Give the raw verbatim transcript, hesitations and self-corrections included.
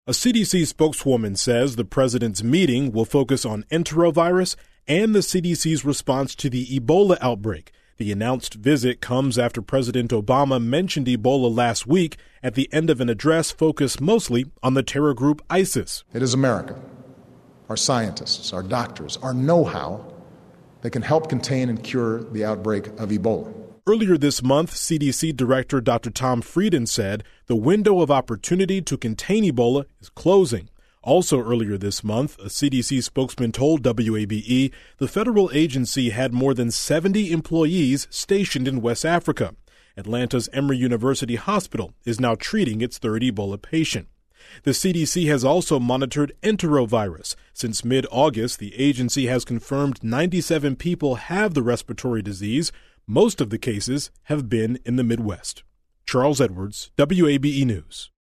A C D C spokeswoman says the president's meeting will focus on enterovirus and the C D C's response to the Ebola outbreak. The announced visit comes after President Obama mentioned Ebola last week at the end of an address focused mostly on the terror group ISIS. It is America, our scientists, our doctors, our know-how that can help contain and cure the outbreak of Ebola. Earlier this month, C D C Director Doctor Tom Frieden said the window of opportunity to contain Ebola is closing. Also earlier this month, a C D C spokesman told W A B E the federal agency had more than seventy employees stationed in West Africa. Atlanta's Emory University Hospital is now treating its third Ebola patient. The C D C has also monitored enterovirus. Since mid-August, the agency has confirmed ninety-seven people have the respiratory disease. Most of the cases have been in the Midwest. Charles Edwards, W A B E News.